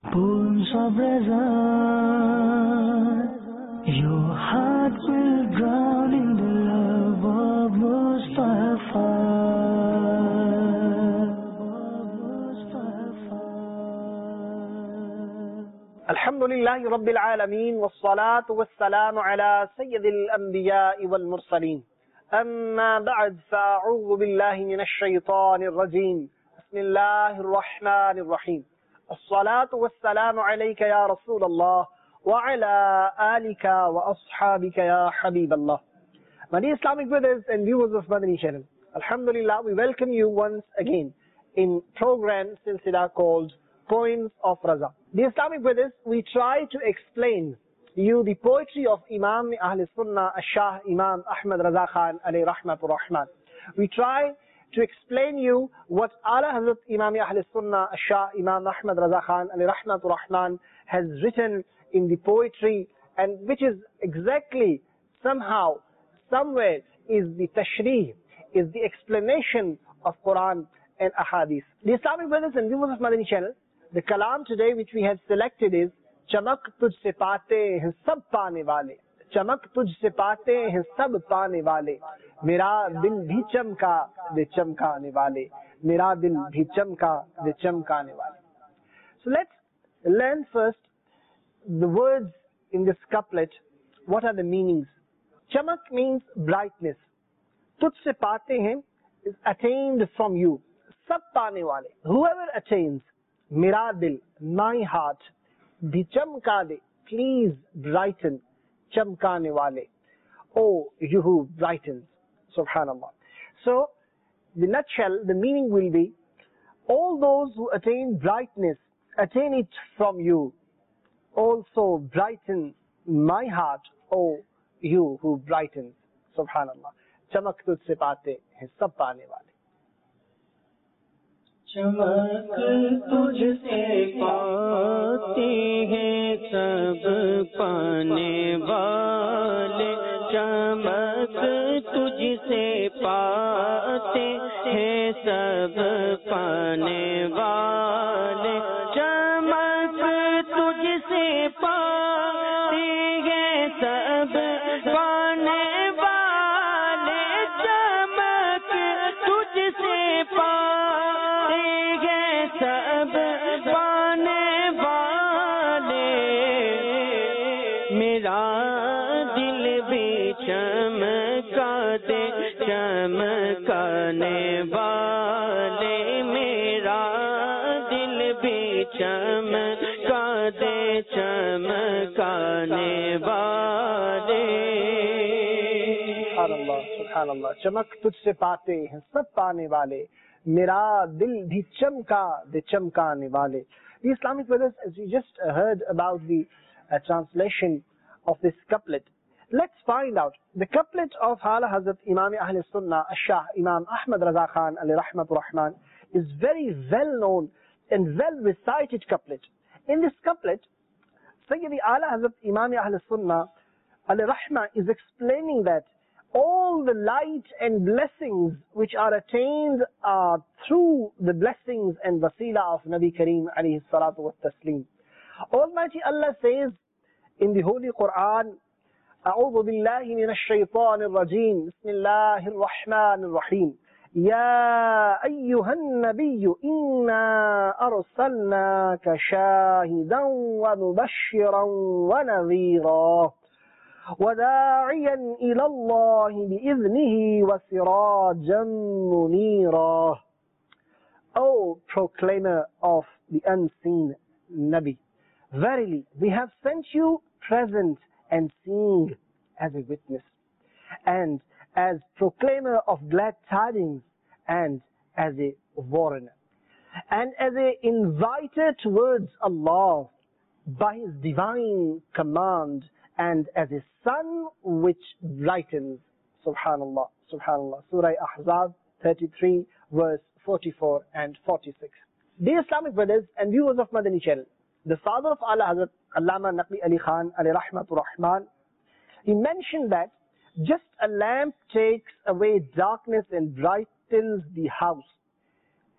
Bones of Reza, your heart will drown in the love of Mustafa. Alhamdulillahi Rabbil Alameen, wassalatu wassalamu ala sayyidil anbiya'i wal mursaleen. Amma ba'd, fa'a'udhu billahi minash shaytanir rajeem. Bismillahir rahmanir rahim. As-salatu wassalamu alayka ya Rasulallah wa ala alika wa ashabika ya Habiballah. My dear Islamic brothers and viewers of Madani channel, Alhamdulillah, we welcome you once again in program silsila called Poems of Raza. Dear Islamic brothers, we try to explain you the poetry of Imam Ahl Sunnah Shah Imam Ahmad Raza Khan alayhi rahmatur rahman. We try to explain you what Ala Hazrat Imam Ahl Sunnah Shah Imam Ahmad Raza Khan alayhi rahmatur rahman has written in the poetry, and which is exactly somehow, somewhere is the tashrih, is the explanation of Quran and Ahadith. The Islamic brothers and viewers of Madani channel, the kalam today which we have selected is Chamak tujhse paate hain sab paane wale. Chamak tujhse paate hain sab paane wale. Mera dil bhi chamka de chamkane wale. Mera dil bhi chamka de chamkane wale. So let's learn first the words in this couplet. What are the meanings? Chamak means brightness. Tujhse paate hain is attained from you. Sab paane wale. Whoever attains. Mera dil, my heart, bhi chamka de, please brighten, chamkane wale. Oh, you who brightens, subhanallah. So, the nutshell, the meaning will be, all those who attain brightness, attain it from you. Also brighten my heart, oh, you who brightens, subhanallah. Chamak tujhse paate hain sab paane wale. चमक तुझसे पाते हैं सब पाने वाले. चमक तुझसे पाते हैं सब पाने वाले. चमक तुझसे पाते हैं सब पाने वाले. चमक तुझसे सब पाने वाले. मेरा दिल भी चमका दे चमकाने वाले. मेरा दिल भी चमका दे चमकाने वाले. Subhanallah, subhanallah. Chamak tujhse paate hain sab paane wale. Mera dil bhi chamka de chamkane wale. The Islamic brothers, as we just heard about the translation of this couplet, let's find out. The couplet of Ala Hazrat Imam Ahl Sunnah Shah Imam Ahmad Raza Khan alayhi rahmatur rahman is very well known and well recited couplet. In this couplet, Sayyidi Ala Hazrat Imam Ahl Sunnah alayhi rahmah is explaining that all the light and blessings which are attained are through the blessings and wasila of Nabi Kareem alayhi salatu wa taslim. Almighty Allah says in the Holy Quran, أعوذ بالله من الشيطان الرجيم بسم الله الرحمن الرحيم يا أيها النبي إنا أرسلناك شاهدا ومبشرا ونذيرا وداعيا إلى الله بإذنه وسراجا منيرا. O proclaimer of the unseen Nabi, verily we have sent you present and seeing as a witness, and as proclaimer of glad tidings, and as a warner, and as a inviter towards Allah by His divine command, and as a sun which brightens. Subhanallah, subhanallah. Surah Ahzab 33 verse 44 and 46. Dear Islamic brothers and viewers of Madani channel, the father of Ala Hazrat Allama Naqvi Ali Khan alayhi rahmatur rahman, he mentioned that just a lamp takes away darkness and brightens the house.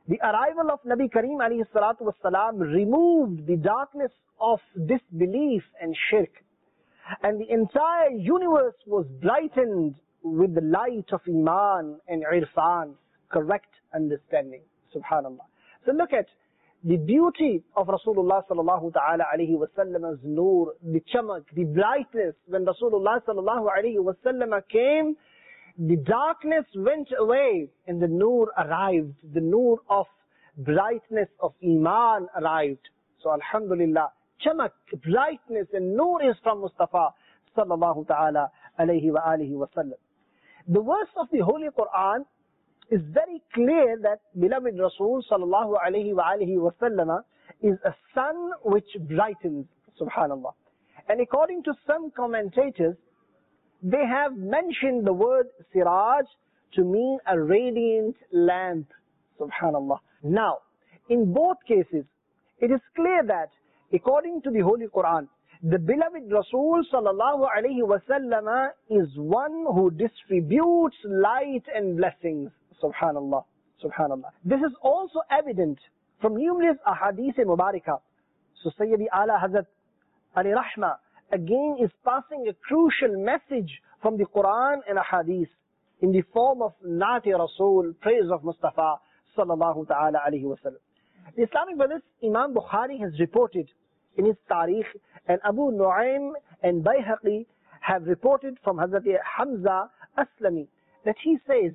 The arrival of Nabi Kareem alayhi salatu wasalam removed the darkness of disbelief and shirk. And the entire universe was brightened with the light of Iman and Irfan, correct understanding. Subhanallah. So look at the beauty of Rasulullah sallallahu ta'ala alayhi wa sallam's noor, the chamak, the brightness. When Rasulullah sallallahu alayhi wa sallam came, the darkness went away and the noor arrived. The noor of brightness of Iman arrived. So alhamdulillah, chamak, brightness and noor is from Mustafa sallallahu ta'ala alayhi wa alihi wa sallam. The verse of the Holy Quran is very clear that beloved Rasul sallallahu alayhi wa alihi wa sallam is a sun which brightens, subhanallah. And according to some commentators, they have mentioned the word siraj to mean a radiant lamp, subhanallah. Now, in both cases, it is clear that according to the Holy Quran, the beloved Rasul sallallahu alayhi wa sallam is one who distributes light and blessings. Subhanallah, subhanallah. This is also evident from numerous ahadith mubarakah. So Sayyidi Ala Hazrat Ali Rahma again is passing a crucial message from the Quran and ahadith in the form of Naati Rasul, praise of Mustafa sallallahu ta'ala alayhi wa sallam. The Islamic brothers, Imam Bukhari has reported in his Tarikh, and Abu Nu'aym and Bayhaqi have reported from Hazrat Hamza Aslami that he says,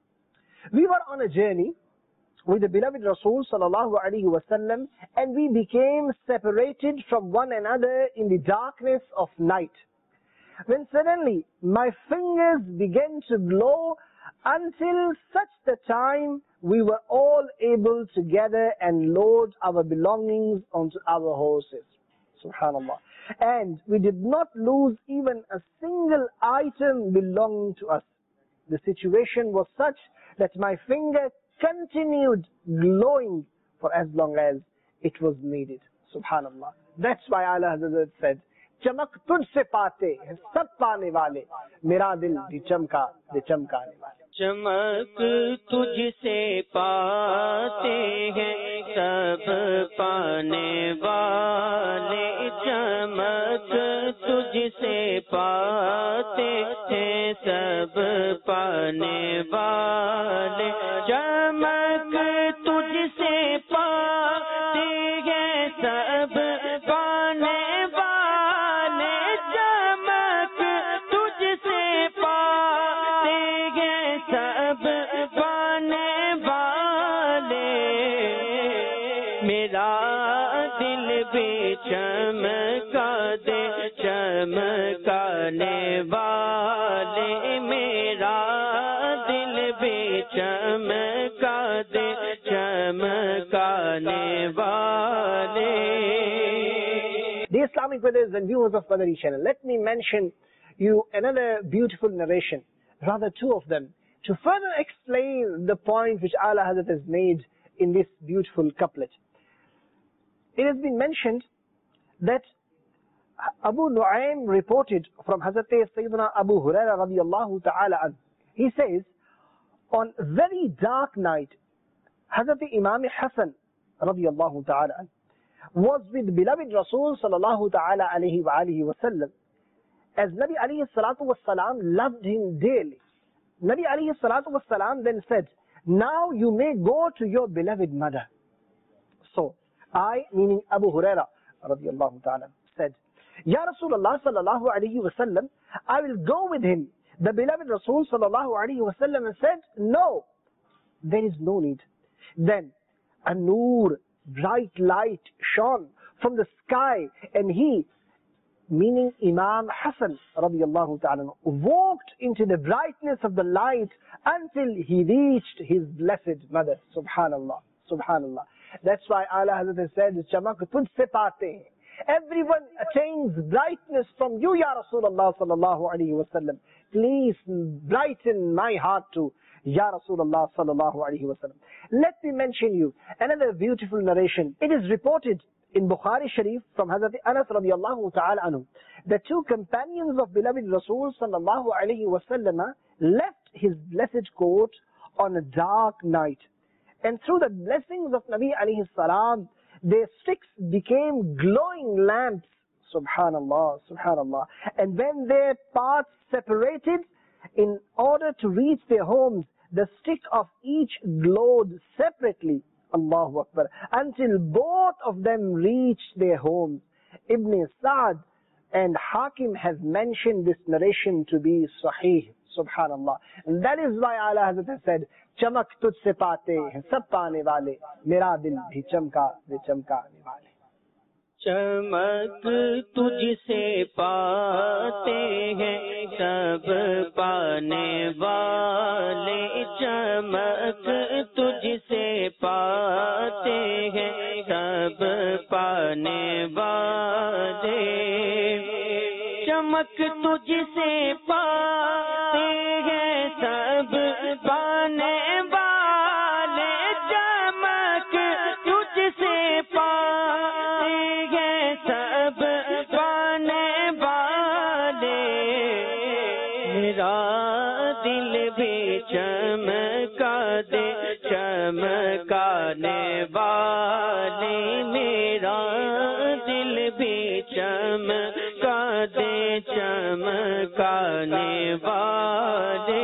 we were on a journey with the beloved Rasul sallallahu alaihi wasallam, and we became separated from one another in the darkness of night. When suddenly my fingers began to glow until such the time we were all able to gather and load our belongings onto our horses. Subhanallah. And we did not lose even a single item belonging to us. The situation was such that my finger continued glowing for as long as it was needed. Subhanallah. That's why Allah Hazrat said, चमक तुझसे पाते हैं सब पाने वाले मेरा दिल दी चमकाने वाले. चमक तुझसे पाते हैं सब पाने वाले. चमक तुझसे पाते हैं सब पाने वाले. चमक तुझसे पाते हैं सब पाने वाले. चमक तुझसे पाते हैं सब पाने वाले. मेरा दिल भी चमका दे चमकाने वाले. मेरा दिल भी चमका दे चमकाने वाले. The Islamic brothers and viewers of Madani channel, let me mention you another beautiful narration, rather two of them, to further explain the point which Allah Hazrat has made in this beautiful couplet. It has been mentioned that Abu Nu'aym reported from Hazrat Sayyidina Abu Hurairah radiyallahu ta'ala anhu. He says, on a very dark night, Hazrat Imam Hassan radiyallahu ta'ala anhu was with beloved Rasul sallallahu ta'ala alayhi wa alihi wa sallam, as Nabi alayhi salatu was salam loved him dearly. Nabi alayhi salatu was salam then said, now you may go to your beloved mother. So I, meaning Abu Hurairah radiyallahu ta'ala, said, Ya Rasulullah sallallahu alayhi wa sallam, I will go with him. The beloved Rasul sallallahu alayhi wa sallam said, no, there is no need. Then a noor, bright light shone from the sky, and he, meaning Imam Hassan radiyallahu ta'ala, walked into the brightness of the light until he reached his blessed mother. Subhanallah, subhanallah. That's why Allah Hazrat said, chamak tujhse paate hain. Everyone attains brightness from you, Ya Rasulullah sallallahu alayhi wa sallam. Please brighten my heart too, Ya Rasulullah sallallahu alayhi wa sallam. Let me mention you another beautiful narration. It is reported in Bukhari Sharif from Hazrat Anas radiyallahu ta'ala anhu, the two companions of beloved Rasul sallallahu alayhi wa sallam left his blessed court on a dark night, And through the blessings of Nabi alayhi salam, their sticks became glowing lamps. Subhanallah, subhanallah. And when their paths separated, in order to reach their homes, the stick of each glowed separately. Allahu Akbar. Until both of them reached their homes. Ibn Sa'd and Hakim have mentioned this narration to be sahih. Subhanallah. And that is why Ala Hazrat has said, चमक तुझसे पाते हैं सब पाने वाले, मेरा दिल भी चमका वे चमकाने वाले. चमक तुझसे पाते हैं सब पाने वाले, चमक तुझसे पाते हैं सब पाने वाले, चमक तुझसे पाते हैं सब पाने वाले, चमक तुझसे पाते हैं सब पाने वाले, मेरा दिल भी चमका दे चमकाने वाले, मेरा दिल भी चमका दे चमकाने वाले.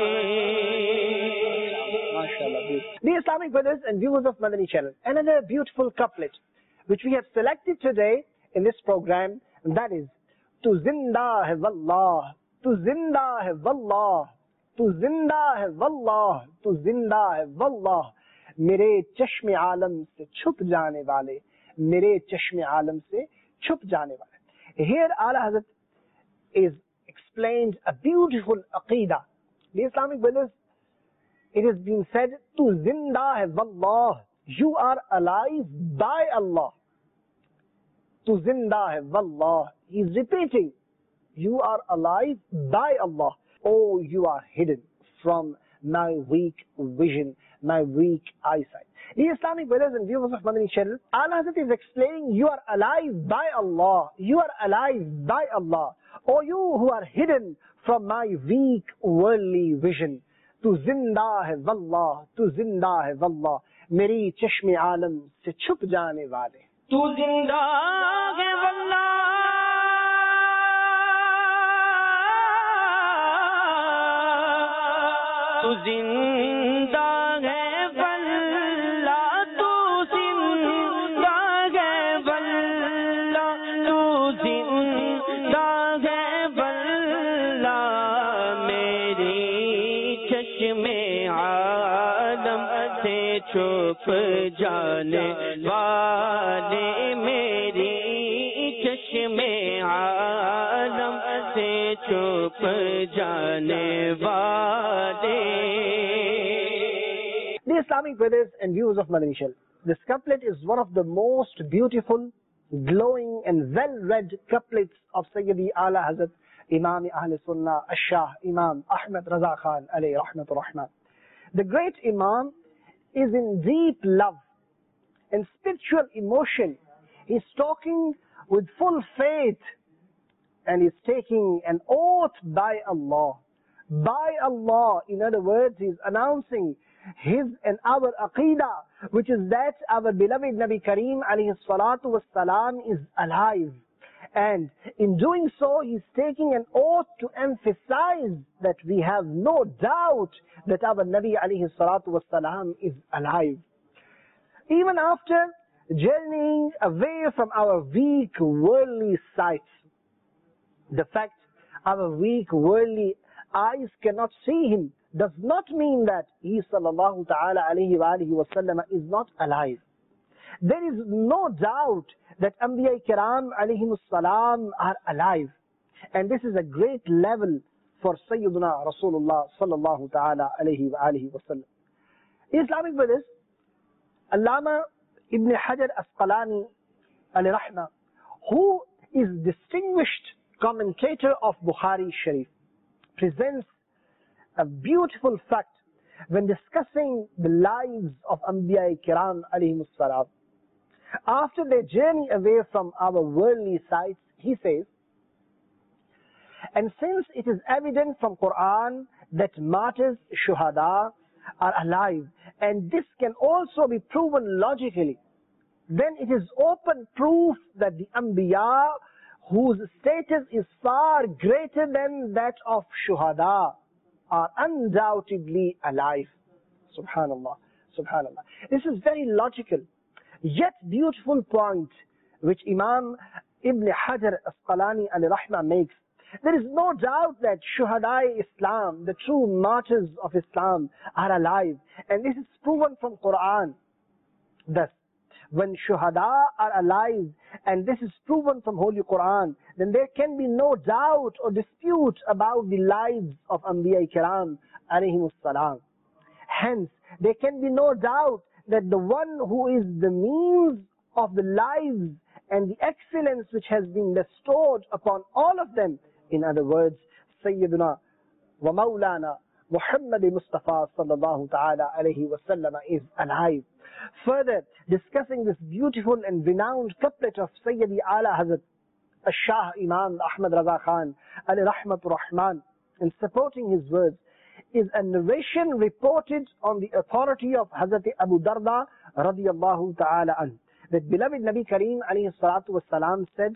The Islamic brothers and viewers of Madani channel, another beautiful couplet which we have selected today in this program, and that is, Tu zinda hai wallah, tu zinda hai wallah, tu zinda hai wallah, tu zinda hai wallah, mere chashme alam se chup jaane wale, mere chashme alam se chup jaane wale. Here Ala Hazrat is explained a beautiful aqidah. The Islamic brothers, it has been said, Tu zinda hai wallah, you are alive by Allah. Tu zinda hai wallah, he is repeating, you are alive by Allah. Oh, you are hidden from my weak vision, my weak eyesight. The Islamic brothers and viewers of Madani channel, Ala Hazrat is explaining, you are alive by Allah. You are alive by Allah. Oh, you who are hidden from my weak worldly vision. Tu zinda hai wallah, tu zinda hai wallah, meri chashme alam se chup jaane wale. Tu zinda hai wallah, tu zinda hai wallah, tu zinda hai wallah, tu zinda hai wallah, meri chashme alam se chup जाने वाले, मेरी चश्मे आलम से छुप जाने वाले. The Islamic brothers and viewers of Madani channel, this couplet is one of the most beautiful, glowing and well-read couplets of Sayyidi Ala Hazrat Imam Ahl Sunnah Ash-Shah Imam Ahmad Raza Khan alayhi rahmatur rahman. The great Imam is in deep love and spiritual emotion. He's talking with full faith and he's taking an oath by Allah. By Allah, in other words, he's announcing his and our aqidah, which is that our beloved Nabi Kareem alayhi salatu was salam is alive. And in doing so, he's taking an oath to emphasize that we have no doubt that our Nabi alayhi salatu was salam is alive. Even after journeying away from our weak worldly sights, the fact our weak worldly eyes cannot see him does not mean that he sallallahu ta'ala alayhi wa alihi wa sallam is not alive. There is no doubt that Anbiya Kiram alayhimus salam are alive. And this is a great level for Sayyiduna Rasulullah sallallahu ta'ala alayhi wa alihi wa sallam. Islamic brothers, Allama Ibn Hajar Asqalani alayhi rahmah, who is distinguished commentator of Bukhari Sharif, presents a beautiful fact when discussing the lives of Anbiya Kiram alayhimus salam. After their journey away from our worldly sights, he says, and since it is evident from Quran that martyrs, shuhada, are alive and this can also be proven logically, then it is open proof that the Anbiya, whose status is far greater than that of Shuhada, are undoubtedly alive. Subhanallah, subhanallah. This is very logical, yet beautiful point which Imam Ibn Hajar Asqalani al-Rahmah makes. There is no doubt that Shuhada Islam, the true martyrs of Islam, are alive, and this is proven from Quran. Thus, when Shuhada are alive, and this is proven from Holy Quran, then there can be no doubt or dispute about the lives of Anbiya Kiram alayhimus salam. Hence, there can be no doubt that the one who is the means of the lives and the excellence which has been bestowed upon all of them, in other words, Sayyiduna wa Mawlana Muhammad Mustafa sallallahu ta'ala alayhi wa sallam is alive. Further, discussing this beautiful and renowned couplet of Sayyidi Ala Hazrat Shah Imam Ahmad Raza Khan alayhi rahmatur rahman, and supporting his words, is a narration reported on the authority of Hazrat Abu Darda radiyallahu ta'ala an, that beloved Nabi Kareem alayhi salatu wasalam said,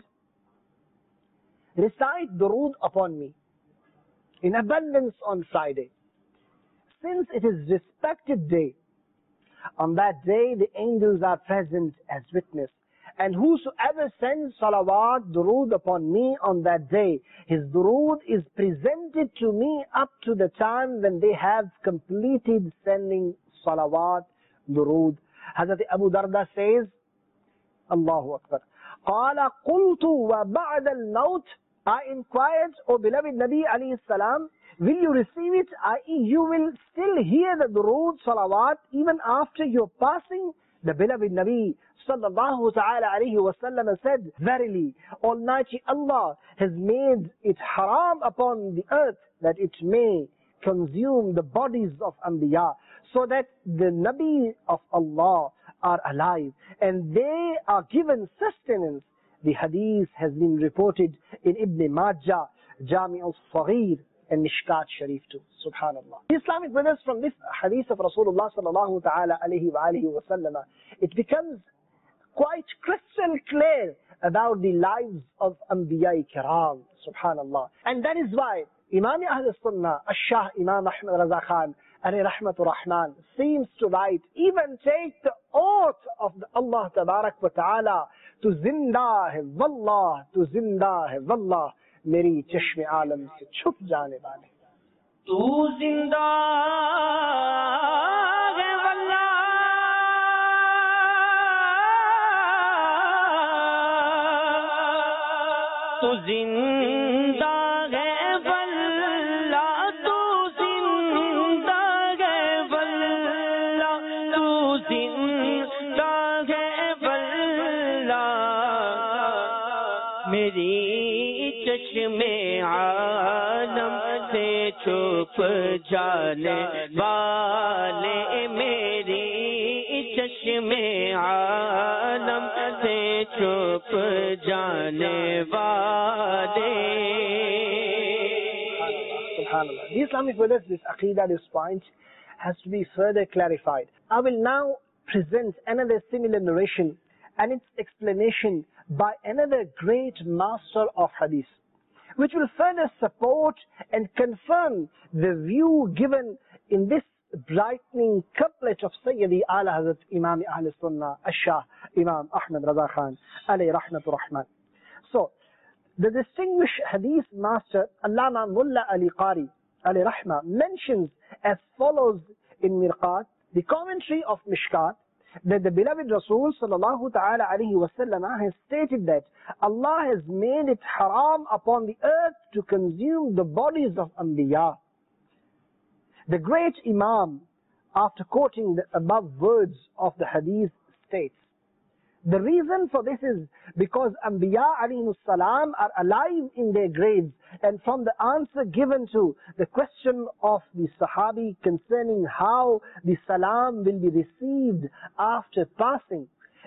recite durood upon me in abundance on Friday, since it is respected day. On that day the angels are present as witness, and whosoever sends salawat, durood upon me on that day, his durood is presented to me up to the time when they have completed sending salawat, durood. Hazrat Abu Darda says, Allahu Akbar, قال قلت وبعد الموت, I inquired, O beloved Nabi alayhi salam, will you receive it, i.e. you will still hear the durood, salawat, even after your passing? The beloved Nabi sallallahu ta'ala alayhi wa sallam said, verily, Almighty Allah has made it haram upon the earth that it may consume the bodies of Anbiya, so that the Nabi of Allah are alive, and they are given sustenance. The hadith has been reported in Ibn Majah, Jami al-Saghir, and Mishkat Sharif too. Subhanallah. The Islamic brothers, from this hadith of Rasulullah sallallahu ta'ala alayhi wa alihi wa sallam, it becomes quite crystal clear about the lives of Anbiya Kiram. Subhanallah. And that is why Imam Ahl Sunnah, Shah Imam Ahmad Raza Khan alayhi rahmatur rahman, seems to write, even take the oath of Allah tabarak wa ta'ala, to zinda hai wallah, to zinda hai wallah, meri chashme alam se chup jaane wale. Tu zinda hai wallah, tu zinda hai wallah, tu zinda hai wallah, tu zinda hai wallah, meri chashme alam se chup jaane wale, meri chashme alam se chup jaane wale. Subhanallah. The Islamic brothers, this aqidah, this point has to be further clarified. I will now present another similar narration and its explanation by another great master of hadith, which will further support and confirm the view given in this brightening couplet of Sayyidi Ala Hazrat Imam Ahl Sunnah, Shah Imam Ahmad Raza Khan alayhi rahmatur rahman. So, the distinguished hadith master Allama Mulla Ali Qari alayhi rahmah mentions as follows in Mirqat, the commentary of Mishkat, that the beloved Rasul sallallahu ta'ala alayhi wa sallam has stated that Allah has made it haram upon the earth to consume the bodies of Anbiya. The great Imam, after quoting the above words of the hadith, states, the reason for this is because Anbiya alayhimus salam are alive in their graves, and from the answer given to the question of the Sahabi concerning how the salam will be received after passing,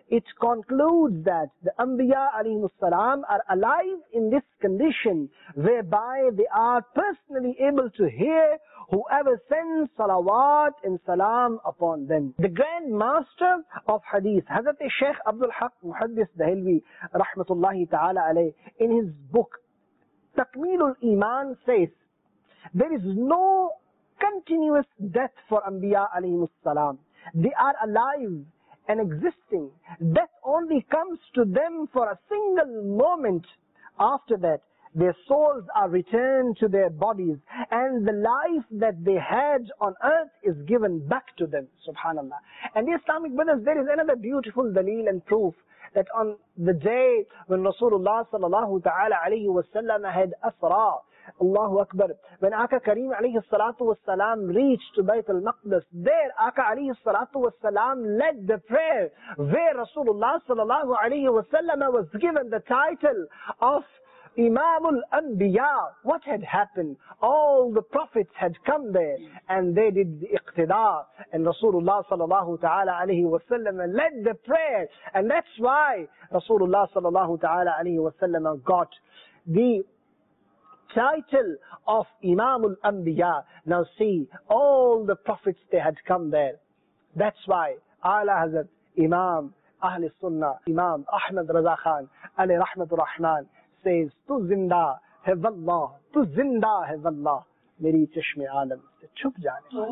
it concludes that the Anbiya alayhimus salam are alive in this condition whereby they are personally able to hear whoever sends salawat and salam upon them. The Grand Master of Hadith, Hazrat Shaykh Abdul Haq Muhaddis Dahilwi rahmatullahi ta'ala alayh, in his book Takmeelul Iman says, there is no continuous death for Anbiya alayhimus salam. They are alive and existing. Death only comes to them for a single moment. After that, their souls are returned to their bodies, and the life that they had on earth is given back to them. Subhanallah. And the Islamic brothers, there is another beautiful daleel and proof that on the day when Rasulullah sallallahu ta'ala alayhi wa sallam had Asra, Allahu Akbar, when Aka Kareem alayhi salatu was salam reached to Bayt al-Maqdis, there Aka alayhi salatu was salam led the prayer where Rasulullah sallallahu alayhi wa sallam was given the title of Imamul Anbiya. What had happened? All the prophets had come there and they did the iqtida, and Rasulullah sallallahu ta'ala alayhi wa sallam led the prayer, and that's why Rasulullah sallallahu ta'ala alayhi wa sallam got the title of Imamul Anbiya. Now see, all the prophets, they had come there. That's why Ala Hazrat Imam Ahl Sunnah, Imam Ahmad Raza Khan alayhi rahmatur rahman says, Tu zinda hai wallah, tu zinda hai wallah, meri chashme alam se chup jaane. Tu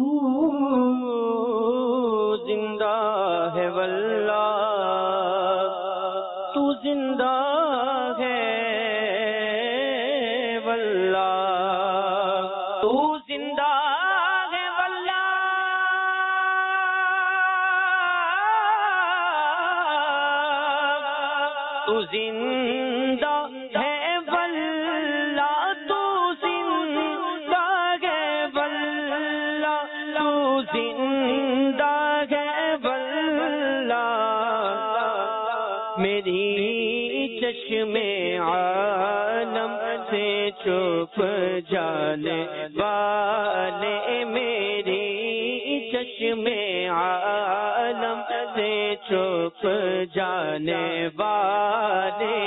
zinda hai wallah, tu zinda hai wallah, tu zinda hai wallah, tu zinda hai wallah, tu zinda hai wallah, tu zinda hai wallah, meri chashme आलम से छुप जाने वाले, मेरी चश्मे आलम से छुप जाने वाले.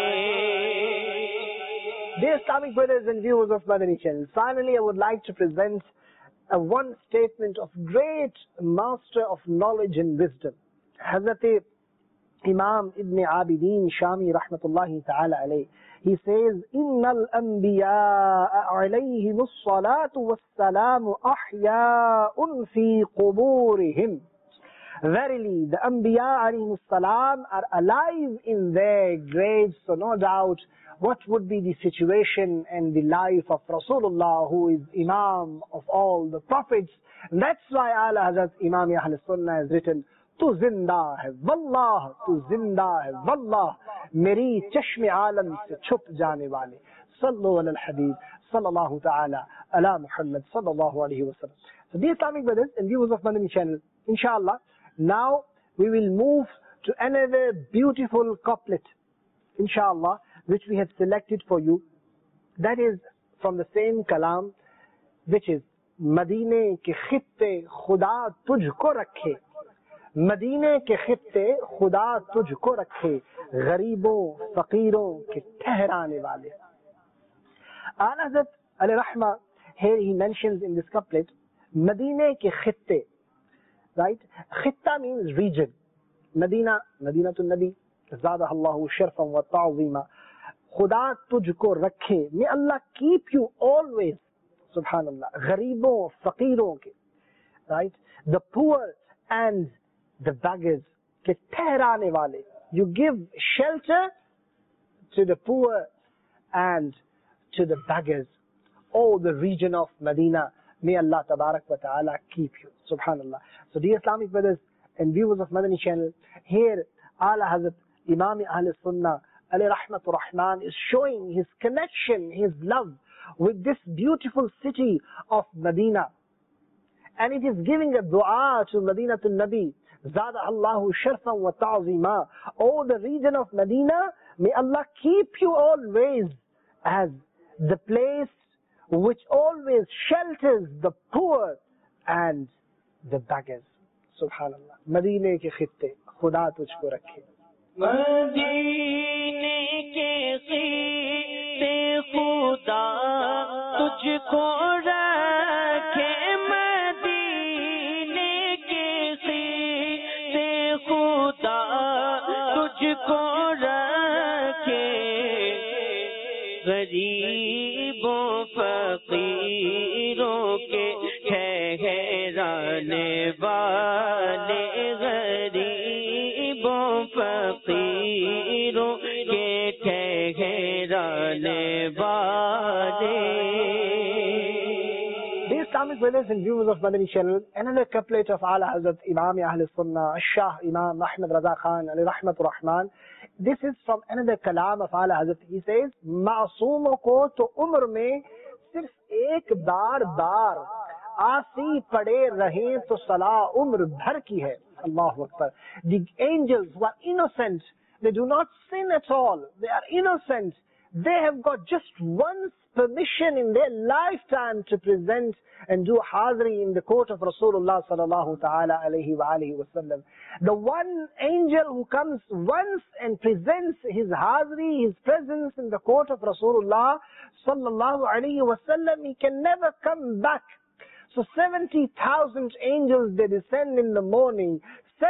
Dear Islamic brothers and viewers of Madani Channel, finally I would like to present one statement of great master of knowledge and wisdom, Hazrat Imam Ibn Abidin Shami rahmatullahi ta'ala alayh. He says, Innal anbiya alayhim as-salatu was-salamu ahya'un fi quburihim. Verily, the Anbiya alayhim as-salam are alive in their graves, so no doubt what would be the situation and the life of Rasulullah, who is Imam of all the prophets. And that's why Ala Hazrat Imam Ahl Sunnah has written, Tu zinda hai wallah, tu zinda hai wallah, meri chashme alam se chup jaane wale. Sallu ala al-Habib, sallallahu ta'ala, ala Muhammad, sallallahu alayhi wa sallam. So dear Islamic brothers and viewers of Madani Channel, inshallah, now we will move to another beautiful couplet, inshallah, which we have selected for you. That is from the same kalam, which is Madine ke khitte khuda tujhko rakhe. मदीने के खित्ते खुदा तुझको रखे, गरीबों फकीरों के ठहराने वाले. Ala Hazrat alayhi rahma, here he mentions in this couplet, Madine ke khitte, right? Khitta means region. Madina, Madinatul Nabi, Zadaha Allahu sharfan wa ta'zima. Khuda tujhko rakhe, may Allah keep you always, subhanallah, gharibon, faqiron ke, right? The poor and the beggars, ke tehrane wale. You give shelter to the poor and to the beggars. All the region of Medina, may Allah tabarak wa ta'ala keep you. Subhanallah. So dear Islamic brothers and viewers of Madani Channel, here Ala Hazrat Imam Ahl Sunnah alayhi rahmatur rahman is showing his connection, his love with this beautiful city of Medina. And it is giving a dua to Madinatul Nabi, Zada Allahu sharfan wa ta'zima. Oh, the region of Medina, may Allah keep you always as the place which always shelters the poor and the beggars. Subhanallah. Madine ke khitte, khuda tujhko rakhe. मदीने के ख़ीते खुदा तुझको रखे, मदीने के ख़ीते खुदा तुझको रखे, गरीबों फकीरों के ठहराने वाले, गरीबों फकीरों के ठहराने वाले. Dear Islamic brothers and viewers of Madani channel, another couplet of Ala Hazrat Imam Ahl Sunnah, Shah Imam Ahmad Raza Khan Ali Rahmatur Rahman. This is from another kalam of Ala Hazrat. He says, मासूमों को तो उम्र में सिर्फ एक बार आसी पड़े रहे तो सलाह उम्र भर की है. Allahu Akbar. The angels who are innocent, they do not sin at all. They are innocent. They have got just once permission in their lifetime to present and do hadri in the court of Rasulullah sallallahu ta'ala alayhi wa alihi wa sallam. The one angel who comes once and presents his hadri, his presence in the court of Rasulullah sallallahu alayhi wa sallam, he can never come back. So 70,000 angels, they descend in the morning.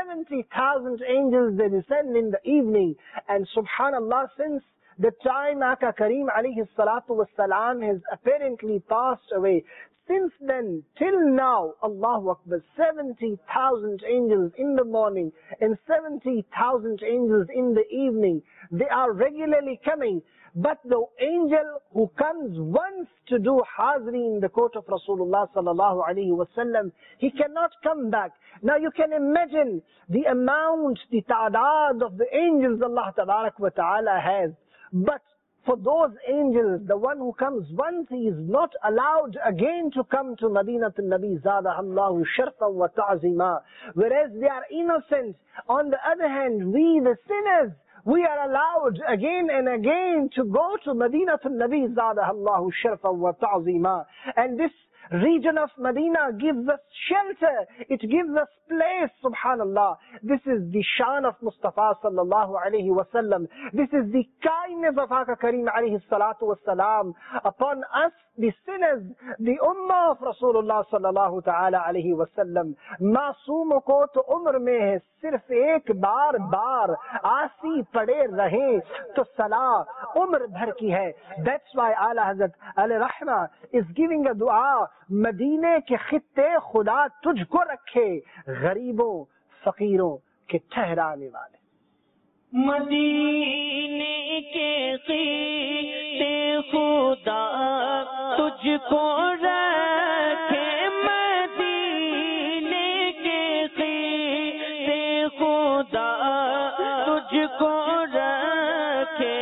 70,000 angels, they descend in the evening. And subhanallah, since the time Aka Kareem alayhi salatu wassalam has apparently passed away, since then till now, Allahu Akbar, 70,000 angels in the morning and 70,000 angels in the evening, they are regularly coming. But the angel who comes once to do hazri in the court of Rasulullah sallallahu alaihi wasallam, he cannot come back. Now you can imagine the amount, the ta'adad of the angels Allah tabarak wa ta'ala has. But for those angels, the one who comes once, he is not allowed again to come to Madinatul Nabi Zadahallahu Sharfan wa Ta'zima. Whereas they are innocent. On the other hand, we the sinners, we are allowed again and again to go to Madinatul Nabi Zadahallahu Sharfan wa Ta'zima. And this region of Medina gives us shelter. It gives us place, subhanallah. This is the shan of Mustafa sallallahu alayhi wa sallam. This is the kindness of Aka Kareem alayhi salatu wa salam upon us, the sinners, the ummah of Rasulullah sallallahu ta'ala alayhi wa sallam. मासूमों को तो उम्र में है सिर्फ एक बार आसी पड़े रहे तो सलाह उम्र भर की है. That's why Ala Hazrat Ali Rahma is giving a dua, मदीने के खित्ते खुदा तुझको रखे, गरीबों फकीरों के ठहराने वाले. मदीने के खित्ते खुदा तुझको रखे, मदीने के खित्ते खुदा तुझको रखे,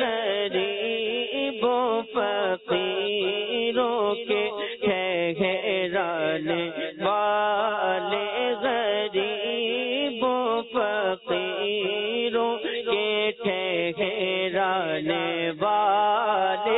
गरीबों फकीरों के ठहराने वाले, गरीबों फकीरों के ठहराने वाले.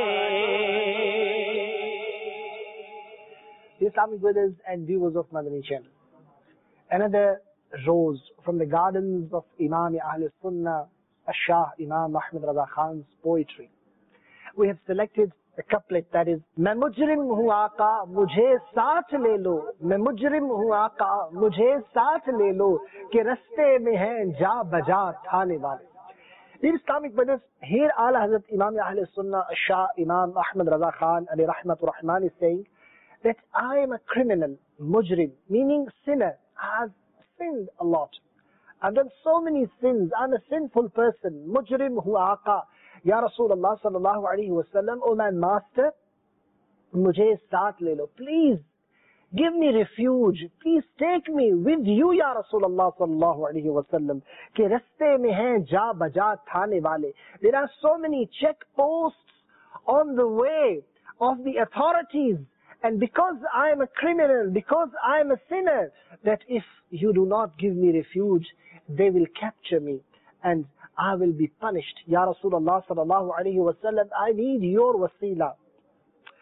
Islamic brothers and viewers of Madani channel, another rose from the gardens of Imam Ahl Sunnah, Shah Imam Ahmad Raza Khan's poetry. We have selected a couplet that is, मैं मुजरिम हूँ आका मुझे साथ ले लो, मैं मुजरिम हूँ आका मुझे साथ ले लो, कि रस्ते में हैं जा बजा थाने वाले. Dear Islamic brothers, here Ala Hazrat Imam Ahl Sunnah, Shah Imam Ahmad Raza Khan Ali Rahmatur Rahman is saying that I am a criminal, mujrim, meaning sinner. I have sinned a lot. I've done so many sins. I'm a sinful person. Mujrim hu aqa. Ya Rasulullah sallallahu alayhi wa sallam, oh my master, mujhe saath le lo. Please give me refuge. Please take me with you, Ya Rasulullah sallallahu alayhi wa sallam. Ke raste mein hain ja baja thane wale. There are so many checkposts on the way of the authorities. And because I am a criminal, because I am a sinner, that if you do not give me refuge, they will capture me and I will be punished. Ya Rasulullah sallallahu alayhi wa sallam, I need your wasila.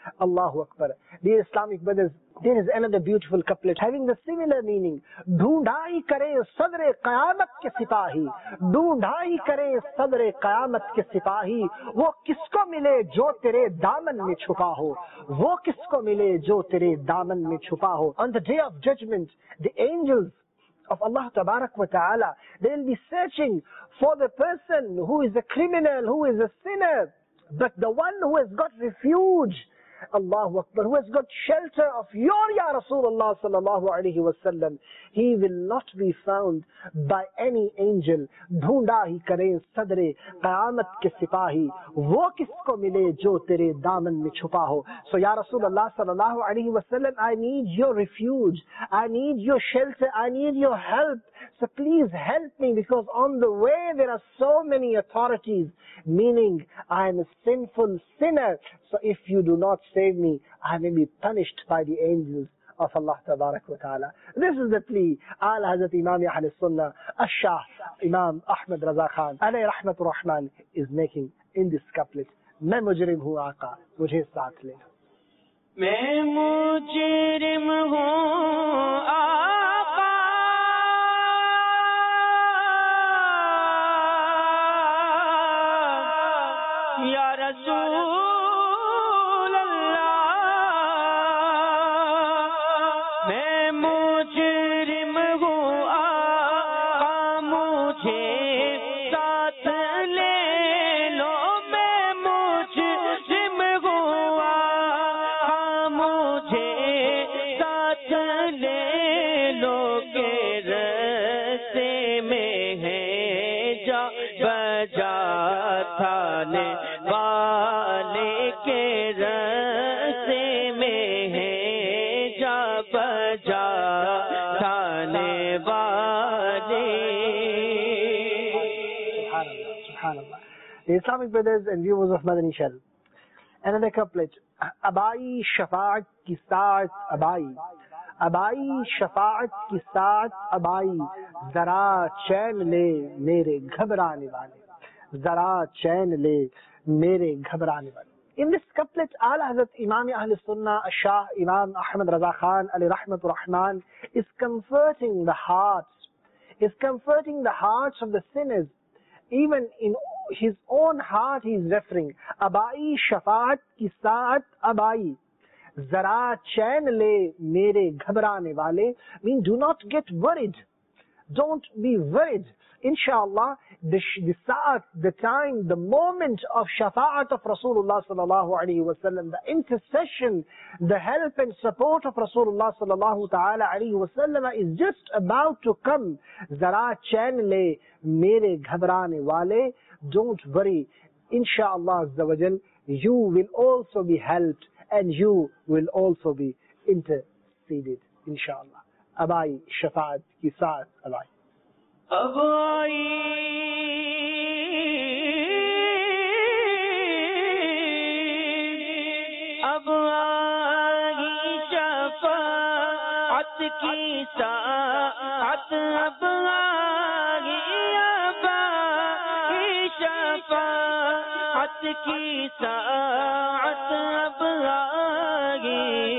Allahu Akbar. Dear Islamic brothers, there is another beautiful couplet having the similar meaning. ढूंढाई करे सदरे क़यामत के सिपाही, ढूंढाई करे सदरे क़यामत के सिपाही, वो किसको मिले जो तेरे दामन में छुपा हो, वो किसको मिले जो तेरे दामन में छुपा हो. On the day of judgment, the angels of Allah Tabarak wa Ta'ala, they will be searching for the person who is a criminal, who is a sinner, but the one who has got refuge, Allahu Akbar, who has got shelter of your Ya Rasulullah sallallahu alayhi wa sallam, he will not be found by any angel. ढूंढा ही करे सदरे क़यामत के सिपाही, वो किसको मिले जो तेरे दामन में छुपा हो. So Ya Rasulullah sallallahu alayhi wa sallam, I need your refuge, I need your shelter, I need your help. So please help me, because on the way there are so many authorities, meaning I am a sinful sinner. So if you do not save me, I may be punished by the angels of Allah Tabarak wa Ta'ala. This is the plea Ala Hazrat Imam Ahl Sunnah, Ash-Shah Imam Ahmad Raza Khan alayhi rahmatur rahman is making in this couplet. मैं मुजरिम हूँ आका, मुझे साथ ले. मैं मुजरिम हूँ आका, या रसूल अल्लाह, मैं मुजरिम हूँ आका, मुझे साथ ले लो. मैं मुजरिम हूँ आका, मुझे साथ ले लो. के रस्ते में है जा बजा थाने वाले, के रस्ते में है जा बजा थाने वाले. Subhanallah. The Islamic brothers and viewers of Madani Shell, another couplet. अबाई Shafaat की साथ अबाई, अबाई शफाअत की साथ अबाई, जरा चैन ले मेरे घबराने वाले, जरा चैन ले मेरे घबराने वाले. In this couplet, Ala Hazrat Imam Ahl Sunnah, Shah Imam Ahmad Raza Khan alayhi rahmatur rahman is comforting the hearts, is comforting the hearts of the sinners. Even in his own heart he is referring, Abai shafaat ki saat abai, zara chain le mere ghabrane wale, mean do not get worried, don't be worried. Inshallah, the saat, the time, the moment of shafa'at of Rasulullah sallallahu alaihi wasallam, the intercession, the help and support of Rasulullah sallallahu ta'ala alaihi wasallam is just about to come. Zara chain le mere ghabrane wale, don't worry. Inshallah azza wa jal, you will also be helped and you will also be interceded. Inshallah. Abai shafa'at ki saat abai. अब आई शफाअत की साअत, अब आई शफाअत की साअत, अब आई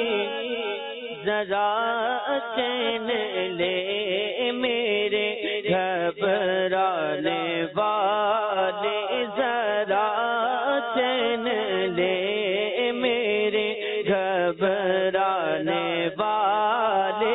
जरा चैन ले मेरे घबराने वाले, जरा चैन ले मेरे घबराने वाले.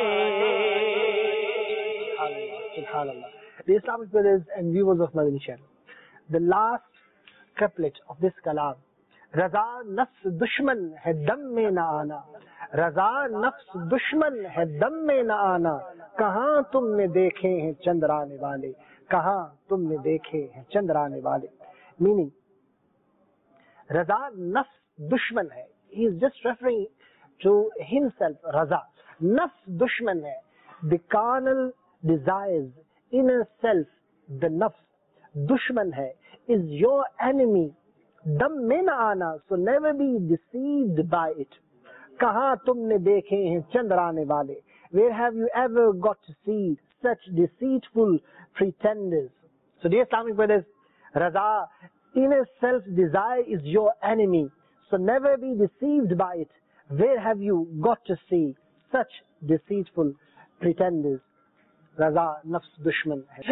Subhanallah. The Islamic brothers and viewers of Madani Channel, the last couplet of this kalam, रज़ा नफ्स दुश्मन है दम में न आना, रज़ा नफ्स दुश्मन है दम में न आना, कहाँ तुमने देखे हैं चंद्राने वाले, कहाँ तुमने देखे हैं चंद्राने वाले. Meaning, रज़ा नफ्स दुश्मन है, he is just referring to himself. रज़ा नफ्स दुश्मन है, the carnal desires, inner self, the nafs, दुश्मन है, is your enemy. दम में न आना, so never be deceived by it. कहाँ तुमने देखे हैं चंद्राने वाले, where have you ever got to see such deceitful pretenders? So dear Islamic brothers, Raza, inner self desire is your enemy. So never be deceived by it. Where have you got to see such deceitful pretenders? Raza nafs dushman hai.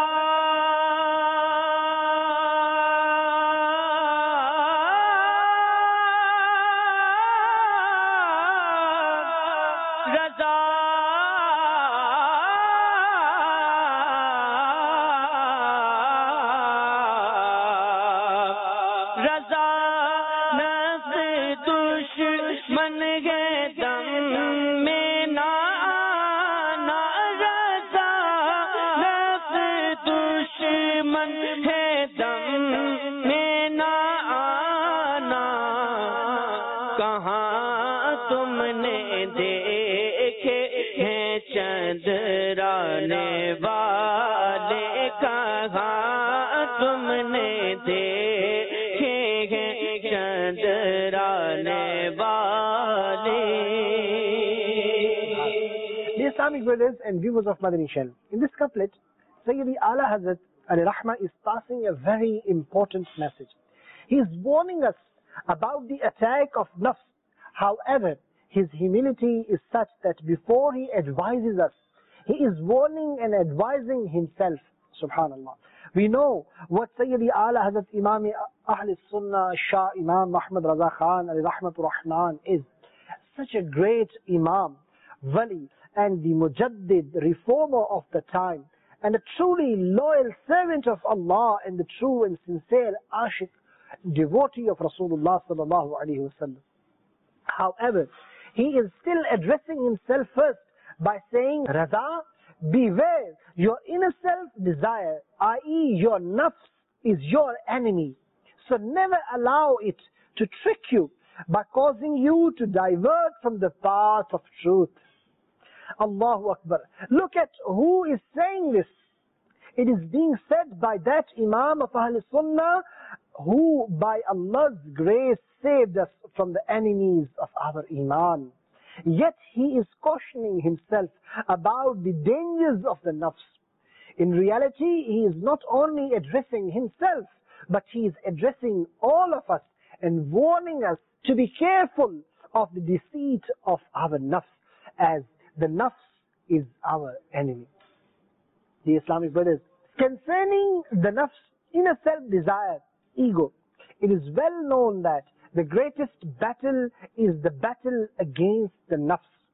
Islamic brothers and viewers of Madani Channel. In this couplet, Sayyidi Ala Hazrat Ali Rahma is passing a very important message. He is warning us about the attack of nafs. However, his humility is such that before he advises us, he is warning and advising himself. Subhanallah. We know what Sayyidi Ala Hazrat Imam Ahl Sunnah Shah Imam Muhammad Raza Khan Ali Rahmatur Rahman is. Such a great Imam, Wali, and the Mujaddid, reformer of the time, and a truly loyal servant of Allah, and the true and sincere ashik, devotee of Rasulullah sallallahu alaihi wasallam. However, he is still addressing himself first by saying, Raza, beware, your inner self-desire, i.e. your nafs, is your enemy. So never allow it to trick you by causing you to divert from the path of truth. Allahu Akbar. Look at who is saying this. It is being said by that Imam of Ahl Sunnah who by Allah's grace saved us from the enemies of our Iman. Yet he is cautioning himself about the dangers of the nafs. In reality, he is not only addressing himself, but he is addressing all of us and warning us to be careful of the deceit of our nafs, as the nafs is our enemy. The Islamic brothers, concerning the nafs, inner self-desire, ego, it is well known that the greatest battle is the battle against the nafs.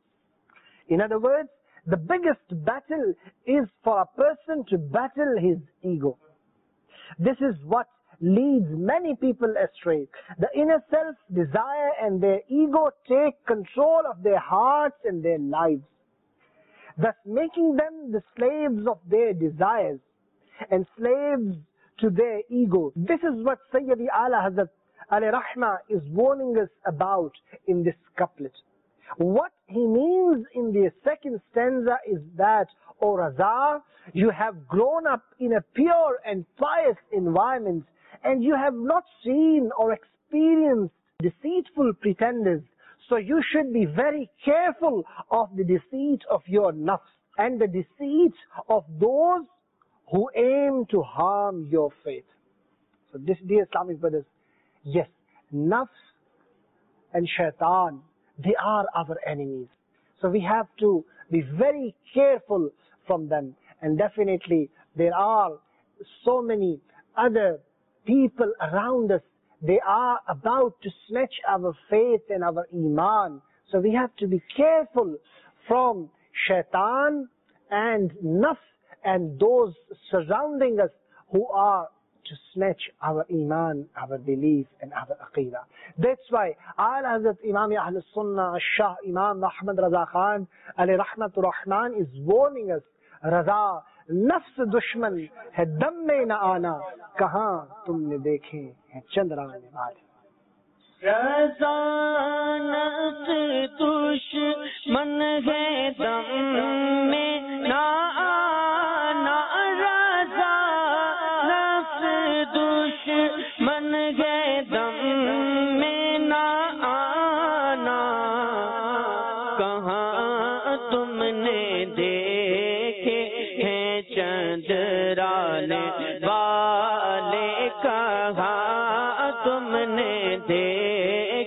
In other words, the biggest battle is for a person to battle his ego. This is what leads many people astray. The inner self-desire and their ego take control of their hearts and their lives, thus making them the slaves of their desires and slaves to their ego. This is what Sayyidi Ala Hazrat Ali Rahma is warning us about in this couplet. What he means in the second stanza is that, O Raza, you have grown up in a pure and pious environment, and you have not seen or experienced deceitful pretenders. So you should be very careful of the deceit of your nafs and the deceit of those who aim to harm your faith. So this, dear Islamic brothers, yes, nafs and shaitan, they are our enemies. So we have to be very careful from them. And definitely there are so many other people around us. They are about to snatch our faith and our iman. So we have to be careful from shaitan and nafs and those surrounding us who are to snatch our iman, our belief and our aqidah. That's why Ala Hazrat Imam Ahl Sunnah Shah Imam Muhammad Raza Khan Ali Rahmatur Rahman is warning us, Raza, nafs dushman hai, dam mein na aana, kahan tumne dekhe hai chandrane baad. Raza nafs dushman hai, dam mein na aana, Raza nafs dushman hai, dam mein na aana, kahan tumne dekhe hai chandrane वाले कहा तुमने देखे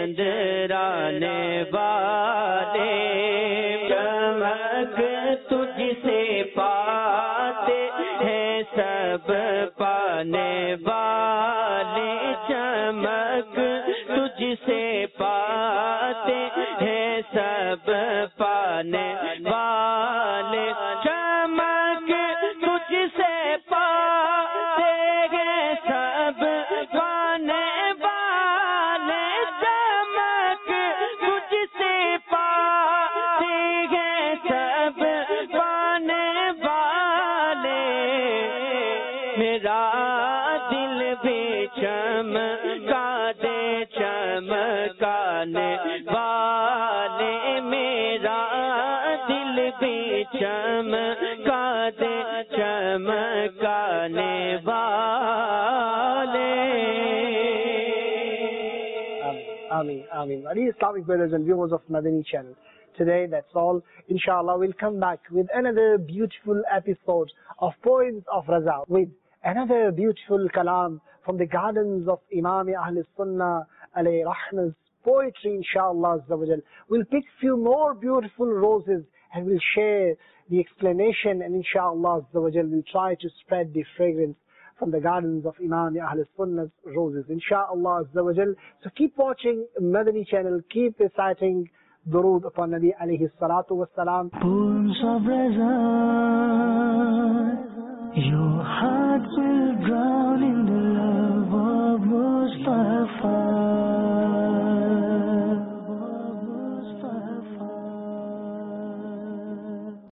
चंद्राने वाले चमक तुझसे पाते हैं सब पाने वाले चमक तुझसे पाते हैं सब पाने वाले चमक तुझसे पाते हैं सब पाने वाले चमक तुझसे पाते हैं सब पाने वाले मेरा दिल भी चमका दे चमकाने वाले मेरा दिल भी चमका दे चमकाने वाले. Ameen, Ameen. Ali Islamic brothers and viewers of Madani channel. Today, that's all. Inshallah, we'll come back with another beautiful episode of Poems of Raza, with another beautiful kalam from the gardens of Imam Ahl Sunnah alayhi rahma's poetry, inshallah azza wa jal. We'll pick few more beautiful roses and we'll share the explanation, and inshallah azza wa jal, we'll try to spread the fragrance from the gardens of Imam Ahl Sunnah's roses, inshallah azza wa jal. So keep watching Madani channel, keep reciting durood upon Nabi alayhi salatu wassalam. Poems of Raza, your heart will drown in the love of Mustafa.